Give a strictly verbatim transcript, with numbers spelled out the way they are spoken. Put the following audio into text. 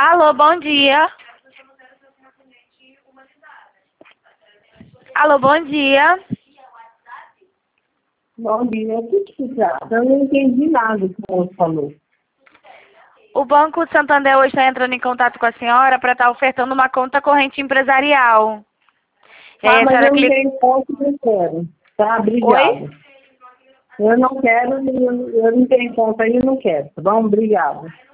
Alô, bom dia. Alô, bom dia. Bom dia, o que que se trata? Eu não entendi nada do que você falou. O Banco Santander hoje está entrando em contato com a senhora para estar ofertando uma conta corrente empresarial. E aí Ah, a mas senhora eu não clica... tenho conta, não quero. Tá, Oi? obrigada. Eu não quero, eu eu não tenho conta aí, não quero, tá bom? Obrigada.